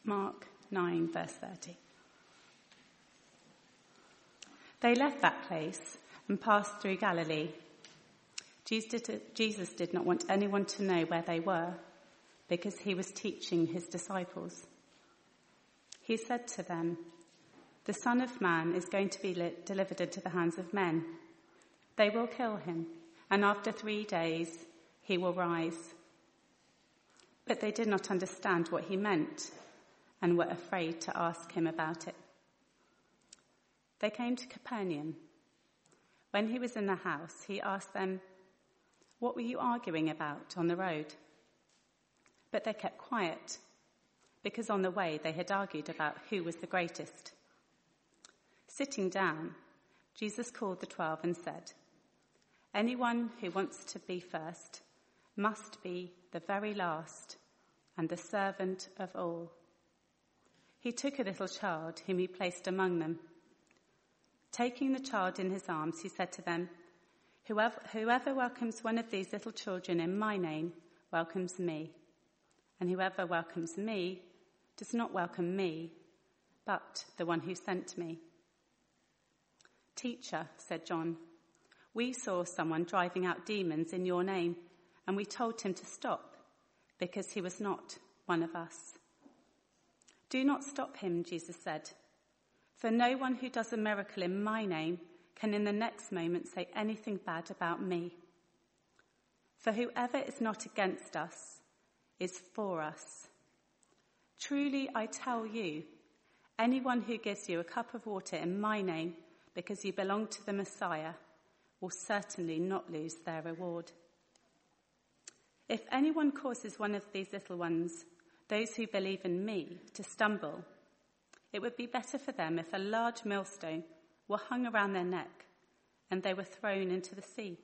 Mark 9, verse 30. They left that place and passed through Galilee. Jesus did not want anyone to know where they were, because he was teaching his disciples. He said to them, "The Son of Man is going to be delivered into the hands of men. They will kill him, and after 3 days he will rise." But they did not understand what he meant and were afraid to ask him about it. They came to Capernaum. When he was in the house, he asked them, "What were you arguing about on the road?" But they kept quiet, because on the way they had argued about who was the greatest. Sitting down, Jesus called the 12 and said, "Anyone who wants to be first must be the very last and the servant of all." He took a little child whom he placed among them. Taking the child in his arms, he said to them, Whoever welcomes one of these little children in my name welcomes me, and whoever welcomes me does not welcome me, but the one who sent me." "Teacher," said John, "we saw someone driving out demons in your name, and we told him to stop, because he was not one of us." "Do not stop him," Jesus said, "for no one who does a miracle in my name can in the next moment say anything bad about me. For whoever is not against us is for us. Truly I tell you, anyone who gives you a cup of water in my name because you belong to the Messiah will certainly not lose their reward. If anyone causes one of these little ones, those who believe in me, to stumble, it would be better for them if a large millstone were hung around their neck and they were thrown into the sea.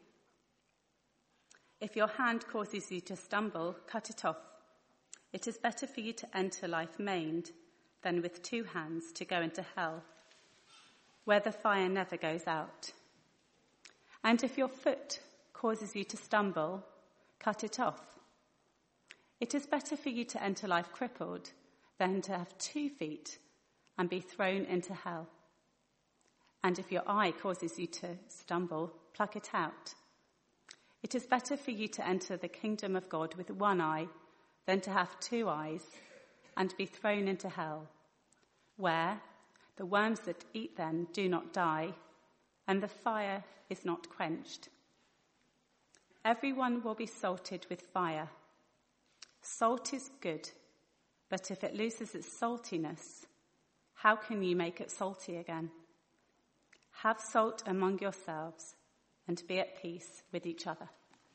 If your hand causes you to stumble, cut it off. It is better for you to enter life maimed than with 2 hands to go into hell, where the fire never goes out. And if your foot causes you to stumble, cut it off. It is better for you to enter life crippled than to have 2 feet and be thrown into hell. And if your eye causes you to stumble, pluck it out. It is better for you to enter the kingdom of God with 1 eye than to have 2 eyes and be thrown into hell, where the worms that eat them do not die, and the fire is not quenched. Everyone will be salted with fire. Salt is good, but if it loses its saltiness, how can you make it salty again? Have salt among yourselves and be at peace with each other.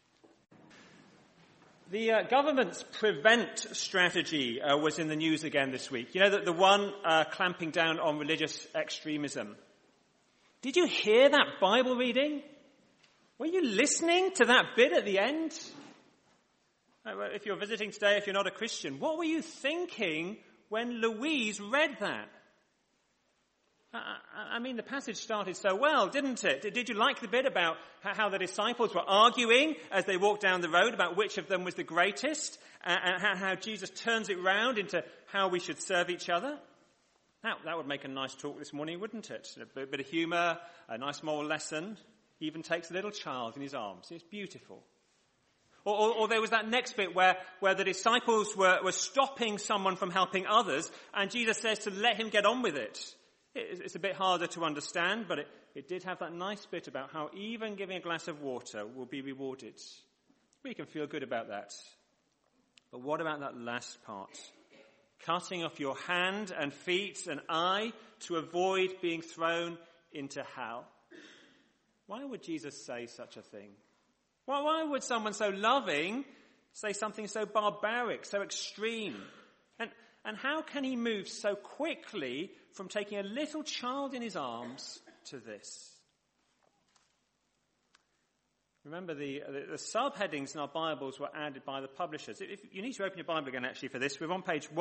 The government's prevent strategy was in the news again this week. You know, the one clamping down on religious extremism. Did you hear that Bible reading? Were you listening to that bit at the end? If you're visiting today, if you're not a Christian, what were you thinking when Louise read that? I mean, the passage started so well, didn't it? Did you like the bit about how the disciples were arguing as they walked down the road about which of them was the greatest, and how Jesus turns it round into how we should serve each other? That would make a nice talk this morning, wouldn't it? A bit of humour, a nice moral lesson. He even takes a little child in his arms. It's beautiful. Or there was that next bit where the disciples were stopping someone from helping others, and Jesus says to let him get on with it. It's a bit harder to understand, but it did have that nice bit about how even giving a glass of water will be rewarded. We can feel good about that. But what about that last part? Cutting off your hand and feet and eye to avoid being thrown into hell. Why would Jesus say such a thing? Why would someone so loving say something so barbaric, so extreme? And how can he move so quickly from taking a little child in his arms to this? Remember, the subheadings in our Bibles were added by the publishers. If you need to open your Bible again, actually, for this. We're on page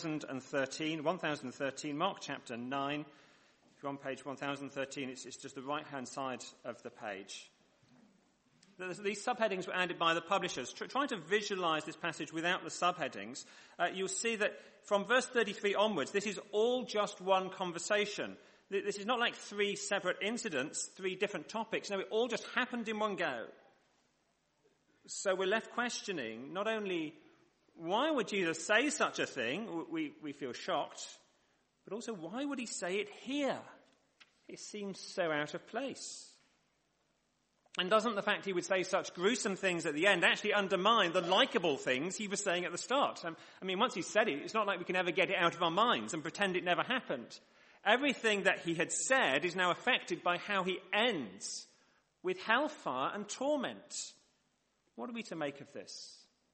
1013, Mark chapter 9. If you're on page 1013, it's just the right-hand side of the page. These subheadings were added by the publishers. Trying to visualize this passage without the subheadings, you'll see that from verse 33 onwards, this is all just one conversation. This is not like three separate incidents, three different topics. No, it all just happened in one go. So we're left questioning not only why would Jesus say such a thing, we feel shocked, but also why would he say it here? It seems so out of place. And doesn't the fact he would say such gruesome things at the end actually undermine the likeable things he was saying at the start? I mean, once he said it, it's not like we can ever get it out of our minds and pretend it never happened. Everything that he had said is now affected by how he ends, with hellfire and torment. What are we to make of this?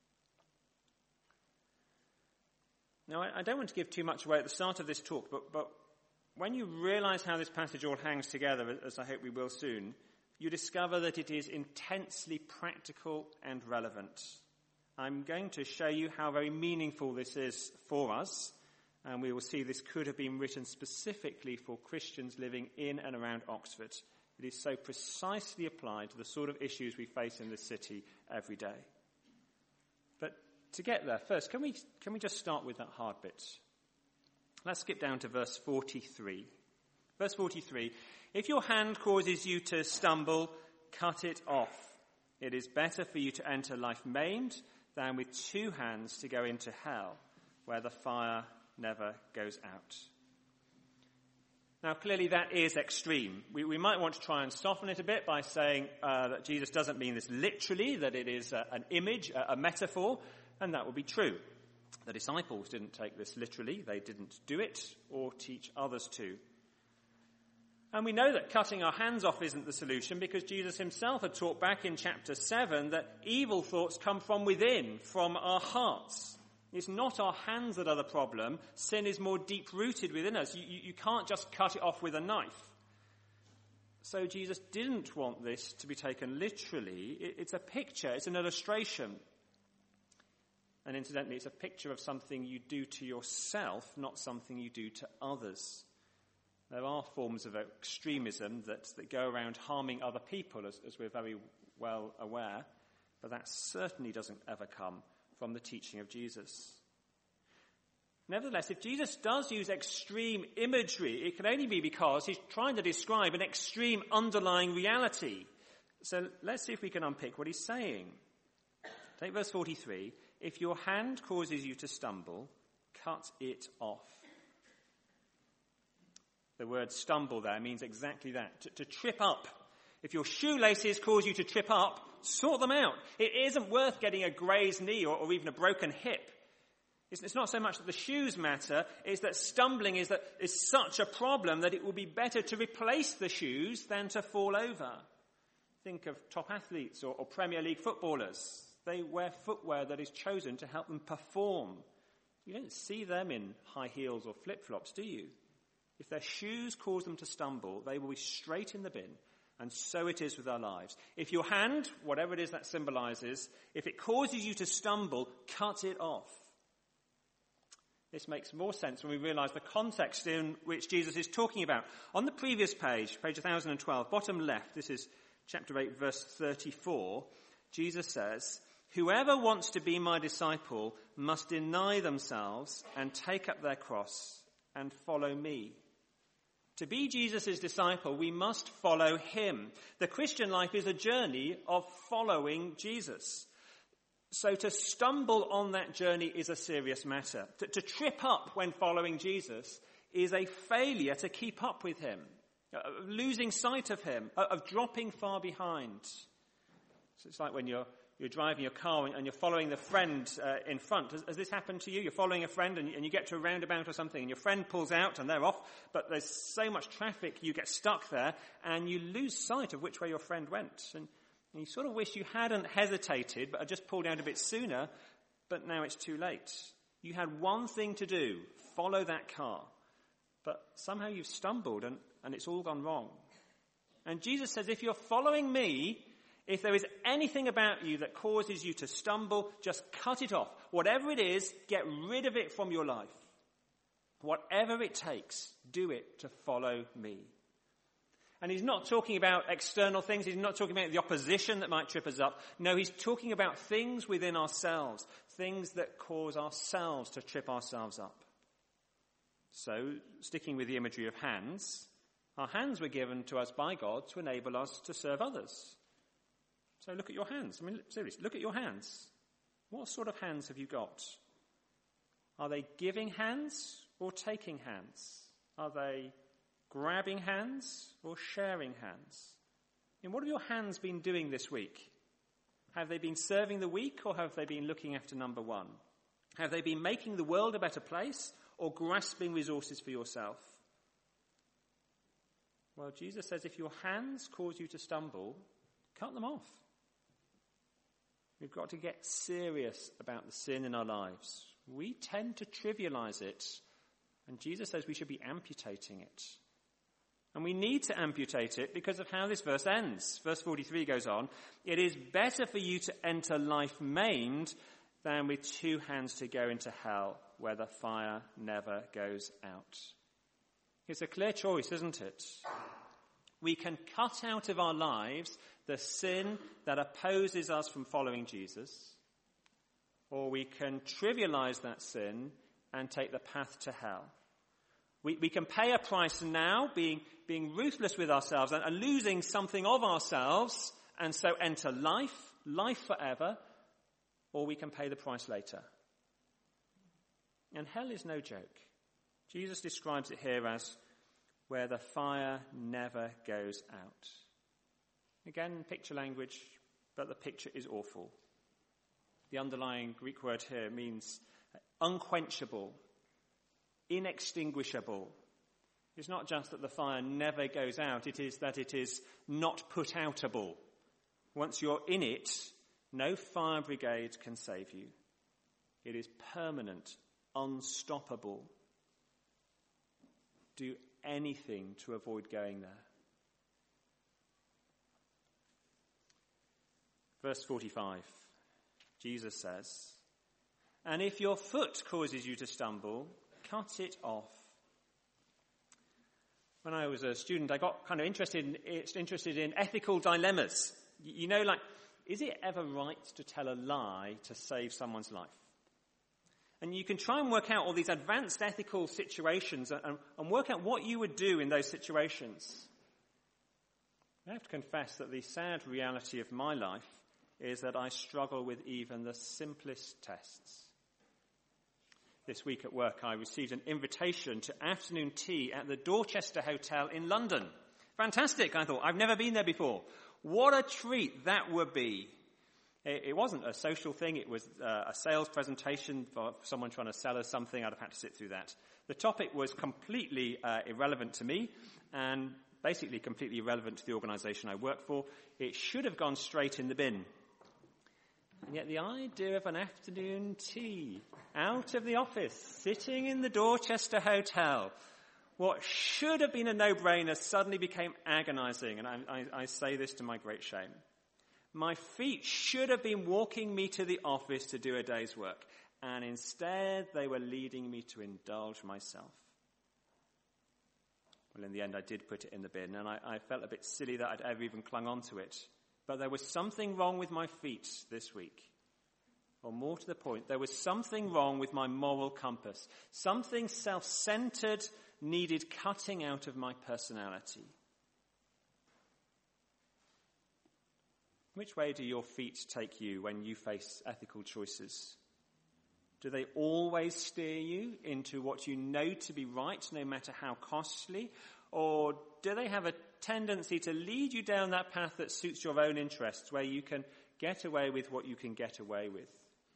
Now, I don't want to give too much away at the start of this talk, but when you realize how this passage all hangs together, as I hope we will soon, you discover that it is intensely practical and relevant. I'm going to show you how very meaningful this is for us, and we will see this could have been written specifically for Christians living in and around Oxford. It is so precisely applied to the sort of issues we face in this city every day. But to get there, first, can we just start with that hard bit? Let's skip down to verse 43. Verse 43, if your hand causes you to stumble, cut it off. It is better for you to enter life maimed than with two hands to go into hell, where the fire never goes out. Now, clearly that is extreme. We might want to try and soften it a bit by saying that Jesus doesn't mean this literally, that it is an image, a metaphor, and that would be true. The disciples didn't take this literally. They didn't do it or teach others to. And we know that cutting our hands off isn't the solution because Jesus himself had taught back in chapter 7 that evil thoughts come from within, from our hearts. It's not our hands that are the problem. Sin is more deep-rooted within us. You can't just cut it off with a knife. So Jesus didn't want this to be taken literally. It's a picture. It's an illustration. And incidentally, it's a picture of something you do to yourself, not something you do to others. There are forms of extremism that go around harming other people, as we're very well aware, but that certainly doesn't ever come from the teaching of Jesus. Nevertheless, if Jesus does use extreme imagery, it can only be because he's trying to describe an extreme underlying reality. So let's see if we can unpick what he's saying. Take verse 43. If your hand causes you to stumble, cut it off. The word stumble there means exactly that, to trip up. If your shoelaces cause you to trip up, sort them out. It isn't worth getting a grazed knee or even a broken hip. It's not so much that the shoes matter, it's that stumbling is such a problem that it will be better to replace the shoes than to fall over. Think of top athletes or Premier League footballers. They wear footwear that is chosen to help them perform. You don't see them in high heels or flip-flops, do you? If their shoes cause them to stumble, they will be straight in the bin. And so it is with our lives. If your hand, whatever it is that symbolizes, if it causes you to stumble, cut it off. This makes more sense when we realize the context in which Jesus is talking about. On the previous page 1012, bottom left, this is chapter 8, verse 34, Jesus says, whoever wants to be my disciple must deny themselves and take up their cross and follow me. To be Jesus' disciple, we must follow him. The Christian life is a journey of following Jesus. So to stumble on that journey is a serious matter. To trip up when following Jesus is a failure to keep up with him, of losing sight of him, of dropping far behind. So it's like when you're driving your car and you're following the friend in front. Has this happened to you? You're following a friend and you get to a roundabout or something and your friend pulls out and they're off, but there's so much traffic you get stuck there and you lose sight of which way your friend went. And you sort of wish you hadn't hesitated but had just pulled out a bit sooner, but now it's too late. You had one thing to do, follow that car. But somehow you've stumbled and it's all gone wrong. And Jesus says, if you're following me, if there is anything about you that causes you to stumble, just cut it off. Whatever it is, get rid of it from your life. Whatever it takes, do it to follow me. And he's not talking about external things. He's not talking about the opposition that might trip us up. No, he's talking about things within ourselves, things that cause ourselves to trip ourselves up. So, sticking with the imagery of hands, our hands were given to us by God to enable us to serve others. So look at your hands. I mean, seriously, look at your hands. What sort of hands have you got? Are they giving hands or taking hands? Are they grabbing hands or sharing hands? And what have your hands been doing this week? Have they been serving the weak, or have they been looking after number one? Have they been making the world a better place or grasping resources for yourself? Well, Jesus says if your hands cause you to stumble, cut them off. We've got to get serious about the sin in our lives. We tend to trivialize it, and Jesus says we should be amputating it. And we need to amputate it because of how this verse ends. Verse 43 goes on, "It is better for you to enter life maimed than with two hands to go into hell, where the fire never goes out." It's a clear choice, isn't it? We can cut out of our lives the sin that opposes us from following Jesus, or we can trivialize that sin and take the path to hell. We can pay a price now, being ruthless with ourselves and losing something of ourselves, and so enter life forever, or we can pay the price later. And hell is no joke. Jesus describes it here as where the fire never goes out. Again, picture language, but the picture is awful. The underlying Greek word here means unquenchable, inextinguishable. It's not just that the fire never goes out, it is that it is not put outable. Once you're in it, no fire brigade can save you. It is permanent, unstoppable. Do anything to avoid going there. Verse 45, Jesus says, "And if your foot causes you to stumble, cut it off." When I was a student, I got kind of interested in ethical dilemmas. You know, like, is it ever right to tell a lie to save someone's life? And you can try and work out all these advanced ethical situations and work out what you would do in those situations. I have to confess that the sad reality of my life is that I struggle with even the simplest tests. This week at work, I received an invitation to afternoon tea at the Dorchester Hotel in London. Fantastic, I thought. I've never been there before. What a treat that would be. It wasn't a social thing. It was a sales presentation for someone trying to sell us something. I'd have had to sit through that. The topic was completely irrelevant to me and basically completely irrelevant to the organisation I work for. It should have gone straight in the bin. And yet the idea of an afternoon tea out of the office, sitting in the Dorchester Hotel, what should have been a no-brainer suddenly became agonising. And I say this to my great shame. My feet should have been walking me to the office to do a day's work, and instead they were leading me to indulge myself. Well, in the end, I did put it in the bin, and I felt a bit silly that I'd ever even clung on to it. But there was something wrong with my feet this week. Or more to the point, there was something wrong with my moral compass. Something self-centered needed cutting out of my personality. Which way do your feet take you when you face ethical choices? Do they always steer you into what you know to be right, no matter how costly? Or do they have a tendency to lead you down that path that suits your own interests, where you can get away with what you can get away with?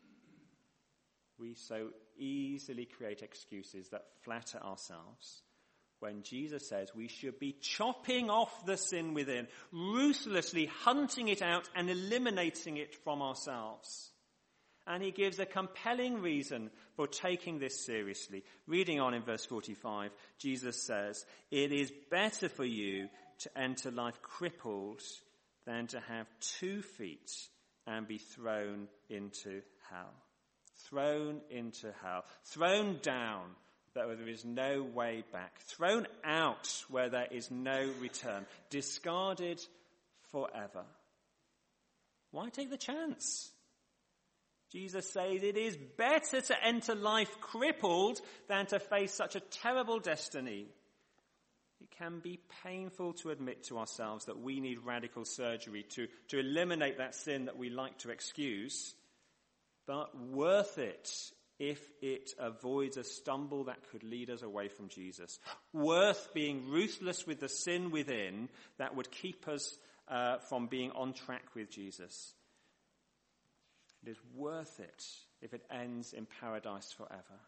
We so easily create excuses that flatter ourselves, when Jesus says we should be chopping off the sin within, ruthlessly hunting it out and eliminating it from ourselves. And he gives a compelling reason for taking this seriously. Reading on in verse 45, Jesus says, "It is better for you to enter life crippled than to have 2 feet and be thrown into hell." Thrown into hell. Thrown down that there is no way back, thrown out where there is no return, discarded forever. Why take the chance? Jesus says it is better to enter life crippled than to face such a terrible destiny. It can be painful to admit to ourselves that we need radical surgery to eliminate that sin that we like to excuse, but worth it if it avoids a stumble that could lead us away from Jesus. Worth being ruthless with the sin within that would keep us from being on track with Jesus. It is worth it if it ends in paradise forever.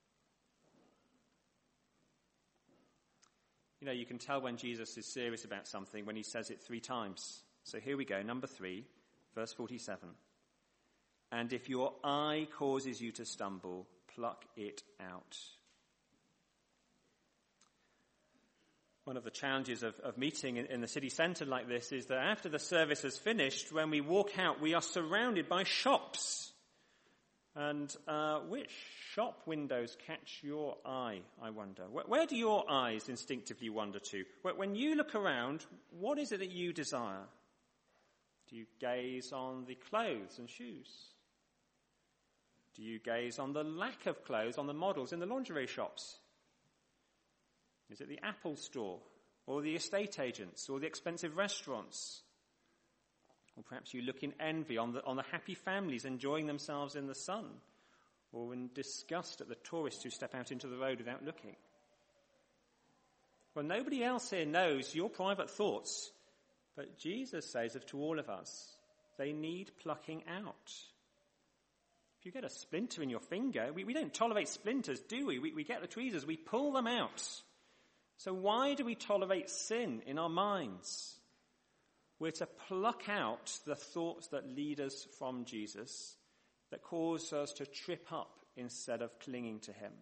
You know, you can tell when Jesus is serious about something when he says it 3 times. So here we go, number 3, verse 47. And if your eye causes you to stumble, pluck it out. One of the challenges of meeting in the city centre like this is that after the service has finished, when we walk out, we are surrounded by shops. And which shop windows catch your eye, I wonder? Where do your eyes instinctively wander to? When you look around, what is it that you desire? Do you gaze on the clothes and shoes? Do you gaze on the lack of clothes on the models in the lingerie shops? Is it the Apple store or the estate agents or the expensive restaurants? Or perhaps you look in envy on the happy families enjoying themselves in the sun, or in disgust at the tourists who step out into the road without looking. Well, nobody else here knows your private thoughts, but Jesus says to all of us, they need plucking out. If you get a splinter in your finger, we don't tolerate splinters, do we? We get the tweezers, we pull them out. So why do we tolerate sin in our minds? We're to pluck out the thoughts that lead us from Jesus, that cause us to trip up instead of clinging to him.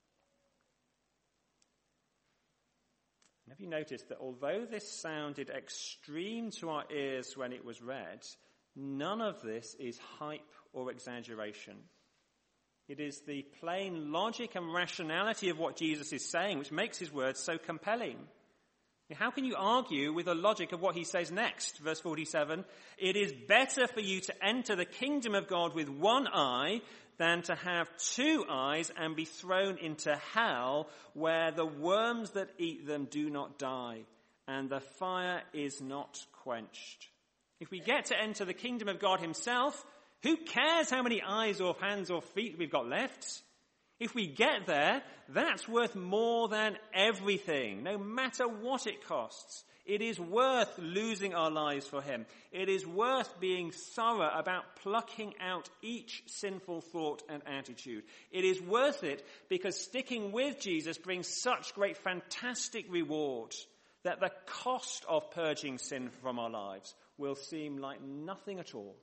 And have you noticed that although this sounded extreme to our ears when it was read, none of this is hype or exaggeration. It is the plain logic and rationality of what Jesus is saying which makes his words so compelling. How can you argue with the logic of what he says next? Verse 47, it is better for you to enter the kingdom of God with one eye than to have 2 eyes and be thrown into hell, where the worms that eat them do not die and the fire is not quenched. If we get to enter the kingdom of God himself, who cares how many eyes or hands or feet we've got left? If we get there, that's worth more than everything, no matter what it costs. It is worth losing our lives for him. It is worth being thorough about plucking out each sinful thought and attitude. It is worth it because sticking with Jesus brings such great, fantastic reward that the cost of purging sin from our lives will seem like nothing at all.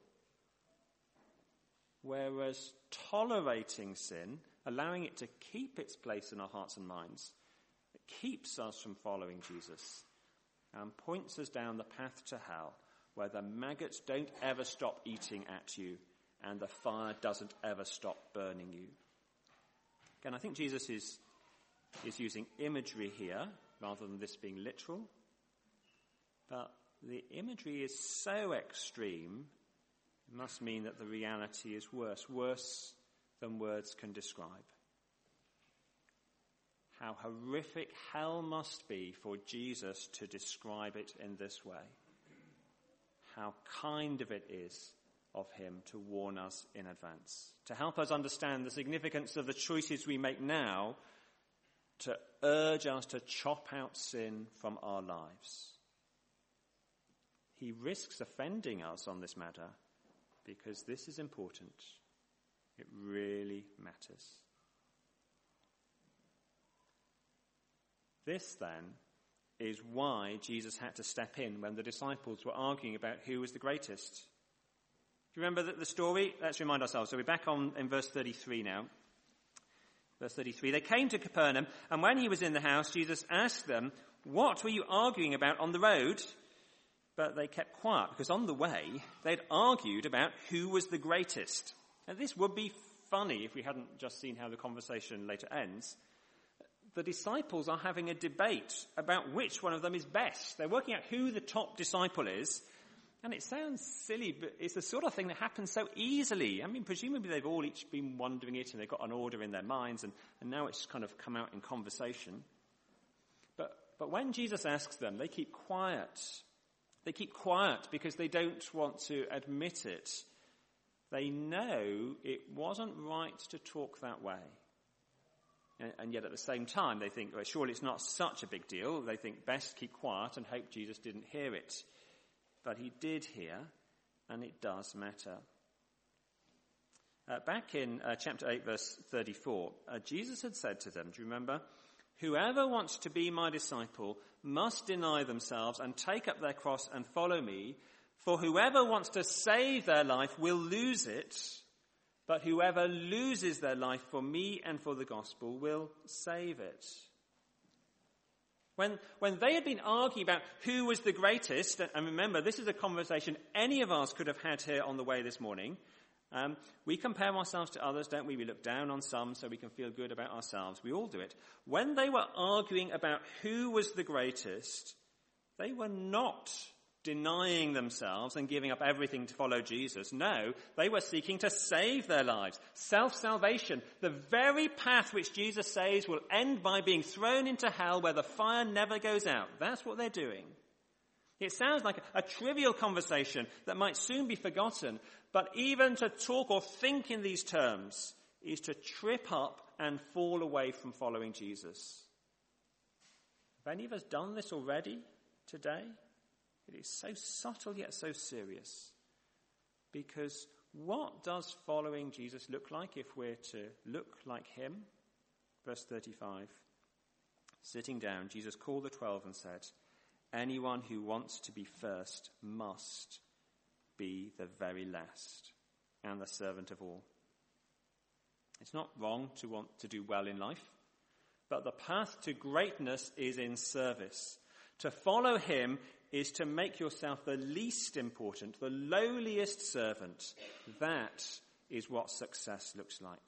Whereas tolerating sin, allowing it to keep its place in our hearts and minds, it keeps us from following Jesus and points us down the path to hell, where the maggots don't ever stop eating at you and the fire doesn't ever stop burning you. Again, I think Jesus is using imagery here rather than this being literal, but the imagery is so extreme, it must mean that the reality is worse than words can describe. How horrific hell must be for Jesus to describe it in this way. How kind of it is of him to warn us in advance, to help us understand the significance of the choices we make now, to urge us to chop out sin from our lives. He risks offending us on this matter because this is important. It really matters. This, then, is why Jesus had to step in when the disciples were arguing about who was the greatest. Do you remember the story? Let's remind ourselves. So we're back in verse 33 now. Verse 33. They came to Capernaum, and when he was in the house, Jesus asked them, "What were you arguing about on the road?" But they kept quiet, because on the way, they'd argued about who was the greatest. And this would be funny if we hadn't just seen how the conversation later ends. the disciples are having a debate about which one of them is best. They're working out who the top disciple is. And it sounds silly, but it's the sort of thing that happens so easily. I mean, presumably they've all each been wondering it and they've got an order in their minds, and now it's kind of come out in conversation. But when Jesus asks them, they keep quiet. They keep quiet because they don't want to admit it. They know it wasn't right to talk that way. And yet at the same time, they think, well, surely it's not such a big deal. They think best keep quiet and hope Jesus didn't hear it. But he did hear, and it does matter. Back in chapter 8, verse 34, Jesus had said to them, do you remember? Whoever wants to be my disciple must deny themselves and take up their cross and follow me. For whoever wants to save their life will lose it, but whoever loses their life for me and for the gospel will save it. When they had been arguing about who was the greatest, and remember, this is a conversation any of us could have had here on the way this morning. We compare ourselves to others, don't we? We look down on some so we can feel good about ourselves. We all do it. When they were arguing about who was the greatest, they were not denying themselves and giving up everything to follow Jesus. No, they were seeking to save their lives. Self-salvation, the very path which Jesus says will end by being thrown into hell where the fire never goes out. That's what they're doing. It sounds like a trivial conversation that might soon be forgotten, but even to talk or think in these terms is to trip up and fall away from following Jesus. Have any of us done this already today? It is so subtle yet so serious. Because what does following Jesus look like if we're to look like him? Verse 35. Sitting down, Jesus called the 12 and said, anyone who wants to be first must be the very last and the servant of all. It's not wrong to want to do well in life, but the path to greatness is in service. To follow him is to make yourself the least important, the lowliest servant. That is what success looks like.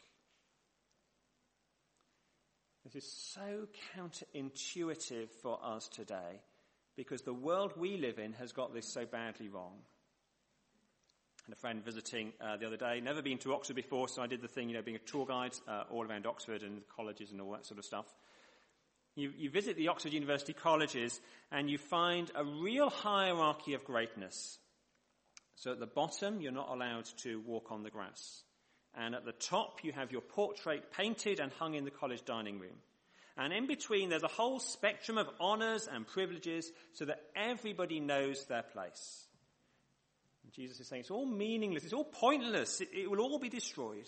This is so counterintuitive for us today because the world we live in has got this so badly wrong. And a friend visiting the other day, never been to Oxford before, so I did the thing, being a tour guide all around Oxford and colleges and all that sort of stuff. You visit the Oxford University colleges and you find a real hierarchy of greatness. So at the bottom, you're not allowed to walk on the grass. And at the top, you have your portrait painted and hung in the college dining room. And in between, there's a whole spectrum of honours and privileges so that everybody knows their place. And Jesus is saying it's all meaningless, it's all pointless, it will all be destroyed.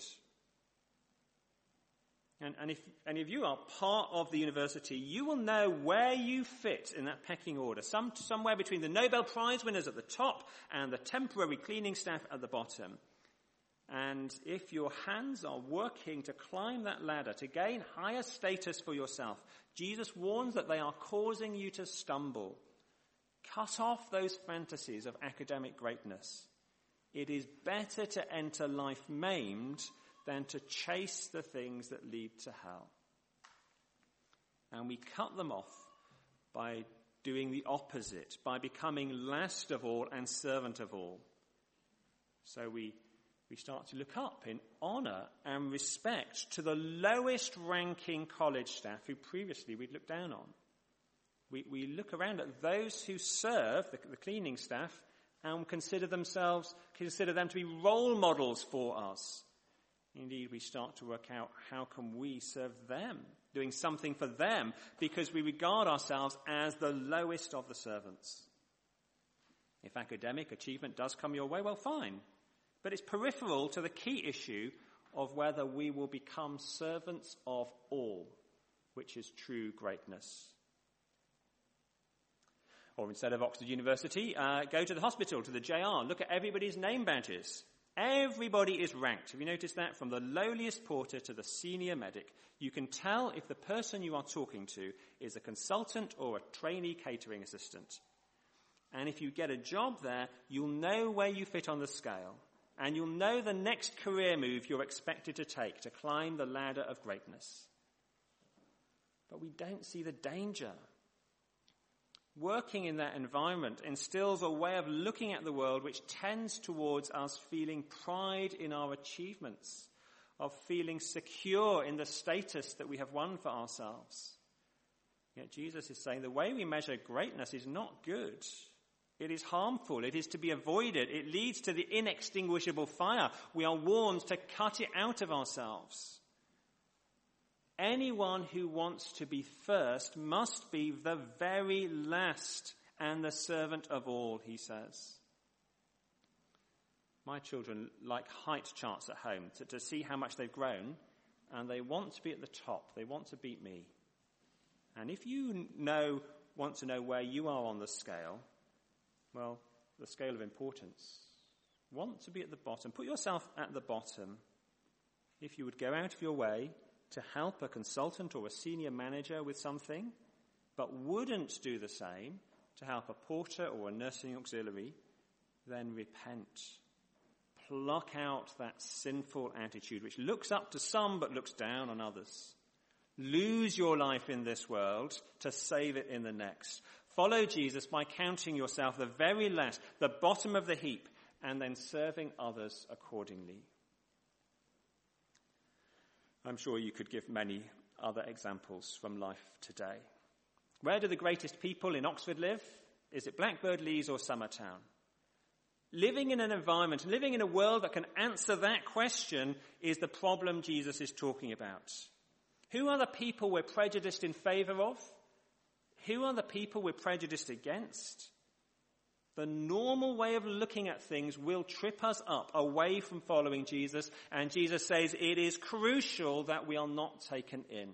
And if any of you are part of the university, you will know where you fit in that pecking order. Somewhere between the Nobel Prize winners at the top and the temporary cleaning staff at the bottom. And if your hands are working to climb that ladder, to gain higher status for yourself, Jesus warns that they are causing you to stumble. Cut off those fantasies of academic greatness. It is better to enter life maimed than to chase the things that lead to hell. And we cut them off by doing the opposite, by becoming last of all and servant of all. So we start to look up in honour and respect to the lowest ranking college staff who previously we'd looked down on. We look around at those who serve, the cleaning staff, and consider them to be role models for us. Indeed, we start to work out how can we serve them, doing something for them, because we regard ourselves as the lowest of the servants. If academic achievement does come your way, well, fine. But it's peripheral to the key issue of whether we will become servants of all, which is true greatness. Or instead of Oxford University, go to the hospital, to the JR, look at everybody's name badges. Everybody is ranked. Have you noticed that? From the lowliest porter to the senior medic, you can tell if the person you are talking to is a consultant or a trainee catering assistant. And if you get a job there, you'll know where you fit on the scale. And you'll know the next career move you're expected to take to climb the ladder of greatness. but we don't see the danger. Working in that environment instills a way of looking at the world which tends towards us feeling pride in our achievements, of feeling secure in the status that we have won for ourselves. Yet Jesus is saying the way we measure greatness is not good. It is harmful. It is to be avoided. It leads to the inextinguishable fire. We are warned to cut it out of ourselves. Anyone who wants to be first must be the very last and the servant of all, he says. My children like height charts at home to see how much they've grown, and they want to be at the top. They want to beat me. And if you want to know where you are on the scale, well, the scale of importance, want to be at the bottom. Put yourself at the bottom. If you would go out of your way to help a consultant or a senior manager with something, but wouldn't do the same to help a porter or a nursing auxiliary, then repent. Pluck out that sinful attitude which looks up to some but looks down on others. Lose your life in this world to save it in the next. Follow Jesus by counting yourself the very last, the bottom of the heap, and then serving others accordingly. I'm sure you could give many other examples from life today. Where do the greatest people in Oxford live? Is it Blackbird Leys or Summertown? Living in an environment, living in a world that can answer that question is the problem Jesus is talking about. Who are the people we're prejudiced in favour of? Who are the people we're prejudiced against? The normal way of looking at things will trip us up away from following Jesus, and Jesus says it is crucial that we are not taken in.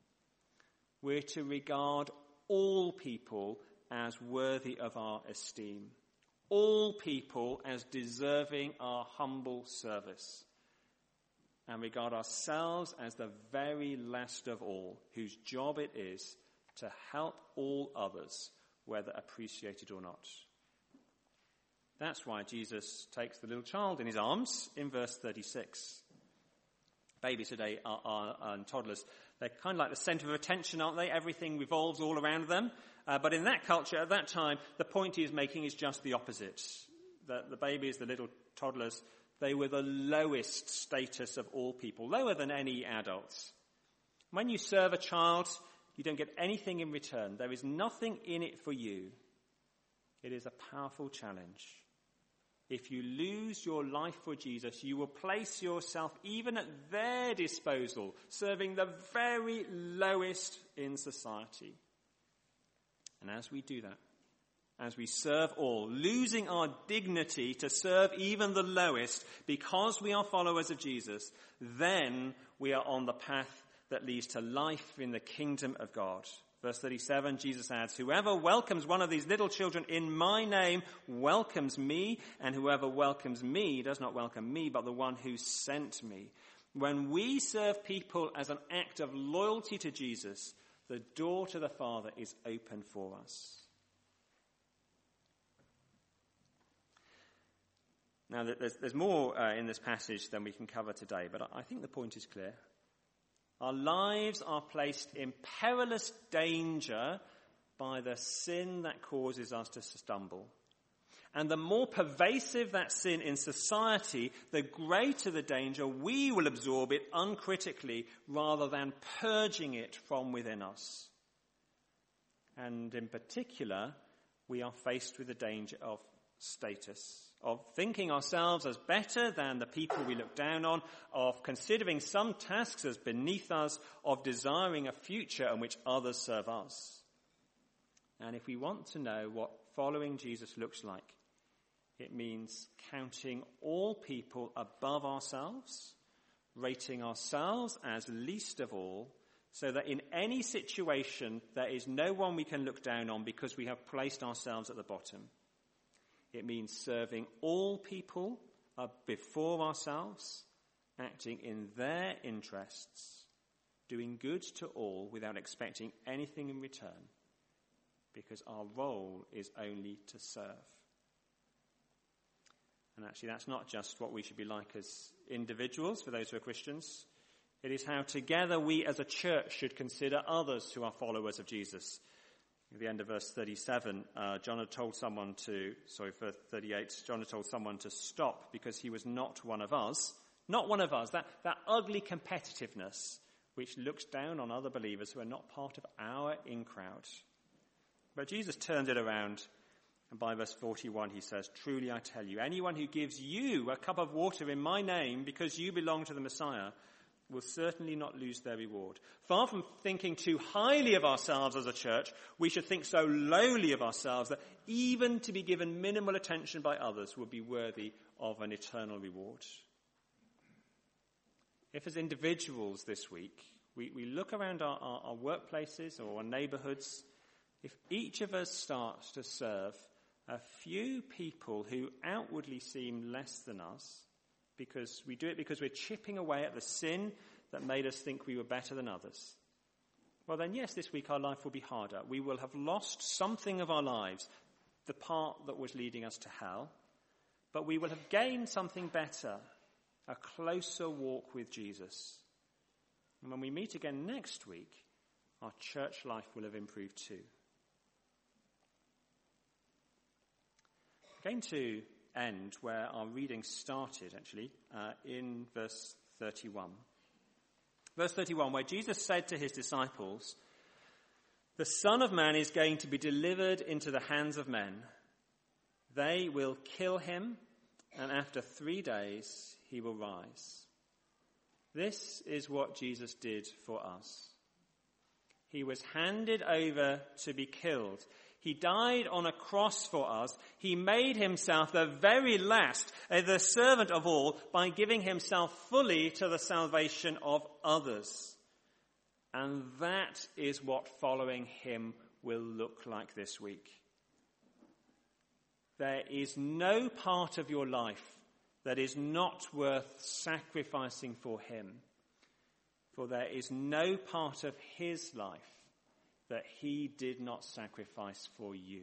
We're to regard all people as worthy of our esteem, all people as deserving our humble service, and regard ourselves as the very last of all, whose job it is to help all others, whether appreciated or not. That's why Jesus takes the little child in his arms in verse 36. Babies today and toddlers, they're kind of like the centre of attention, aren't they? Everything revolves all around them. But in that culture, at that time, the point he is making is just the opposite. The babies, the little toddlers, they were the lowest status of all people, lower than any adults. When you serve a child, you don't get anything in return. There is nothing in it for you. It is a powerful challenge. If you lose your life for Jesus, you will place yourself even at their disposal, serving the very lowest in society. And as we do that, as we serve all, losing our dignity to serve even the lowest because we are followers of Jesus, then we are on the path that leads to life in the kingdom of God. Verse 37, Jesus adds, "Whoever welcomes one of these little children in my name welcomes me, and whoever welcomes me does not welcome me, but the one who sent me." When we serve people as an act of loyalty to Jesus, the door to the Father is open for us. Now, there's more in this passage than we can cover today, but I think the point is clear. Our lives are placed in perilous danger by the sin that causes us to stumble. And the more pervasive that sin in society, the greater the danger we will absorb it uncritically rather than purging it from within us. And in particular, we are faced with the danger of status, of thinking ourselves as better than the people we look down on, of considering some tasks as beneath us, of desiring a future in which others serve us. And if we want to know what following Jesus looks like, it means counting all people above ourselves, rating ourselves as least of all, so that in any situation there is no one we can look down on because we have placed ourselves at the bottom. It means serving all people before ourselves, acting in their interests, doing good to all without expecting anything in return, because our role is only to serve. And actually, that's not just what we should be like as individuals, for those who are Christians. It is how together we as a church should consider others who are followers of Jesus. At the end of verse 37, John had told someone verse 38, John had told someone to stop because he was not one of us. Not one of us, that ugly competitiveness which looks down on other believers who are not part of our in-crowd. But Jesus turned it around, and by verse 41 he says, "Truly I tell you, anyone who gives you a cup of water in my name because you belong to the Messiah will certainly not lose their reward." Far from thinking too highly of ourselves as a church, we should think so lowly of ourselves that even to be given minimal attention by others would be worthy of an eternal reward. If as individuals this week we look around our workplaces or our neighborhoods, if each of us starts to serve a few people who outwardly seem less than us, because we do it because we're chipping away at the sin that made us think we were better than others, well then yes, this week our life will be harder. We will have lost something of our lives, the part that was leading us to hell, but we will have gained something better, a closer walk with Jesus. And when we meet again next week, our church life will have improved too. I'm going to end where our reading started, actually, in verse 31. Verse 31, where Jesus said to his disciples, "The Son of Man is going to be delivered into the hands of men. They will kill him, and after 3 days he will rise." This is what Jesus did for us. He was handed over to be killed. He died on a cross for us. He made himself the very last, the servant of all, by giving himself fully to the salvation of others. And that is what following him will look like this week. There is no part of your life that is not worth sacrificing for him. For there is no part of his life that he did not sacrifice for you.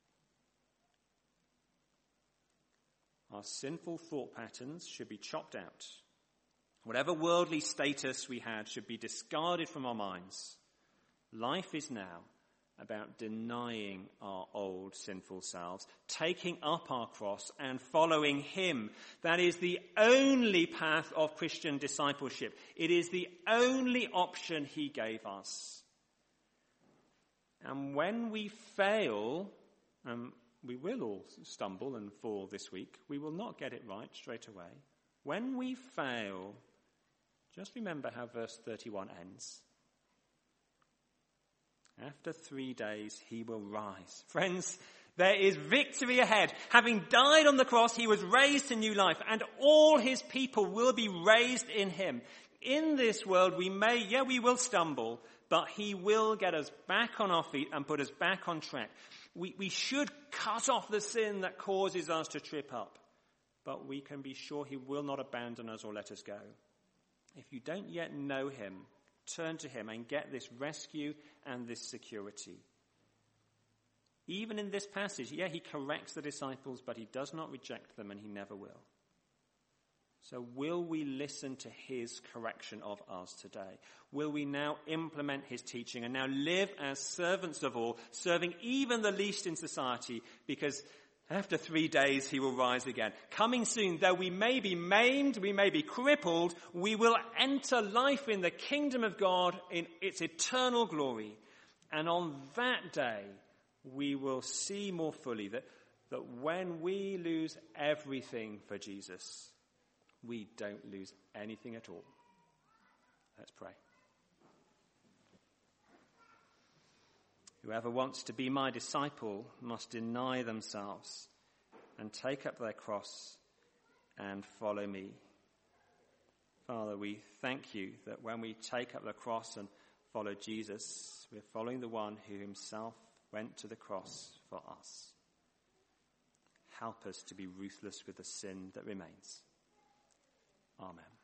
Our sinful thought patterns should be chopped out. Whatever worldly status we had should be discarded from our minds. Life is now about denying our old sinful selves, taking up our cross and following him. That is the only path of Christian discipleship. It is the only option he gave us. And when we fail, and we will all stumble and fall this week, we will not get it right straight away. When we fail, just remember how verse 31 ends. After 3 days, he will rise. Friends, there is victory ahead. Having died on the cross, he was raised to new life, and all his people will be raised in him. In this world, we will stumble, but he will get us back on our feet and put us back on track. We should cut off the sin that causes us to trip up, but we can be sure he will not abandon us or let us go. If you don't yet know him, turn to him and get this rescue and this security. Even in this passage, he corrects the disciples, but he does not reject them, and he never will. So will we listen to his correction of us today? Will we now implement his teaching and now live as servants of all, serving even the least in society, because after 3 days, he will rise again. Coming soon, though we may be maimed, we may be crippled, we will enter life in the kingdom of God in its eternal glory. And on that day, we will see more fully that when we lose everything for Jesus, we don't lose anything at all. Let's pray. Whoever wants to be my disciple must deny themselves and take up their cross and follow me. Father, we thank you that when we take up the cross and follow Jesus, we're following the one who himself went to the cross for us. Help us to be ruthless with the sin that remains. Amen.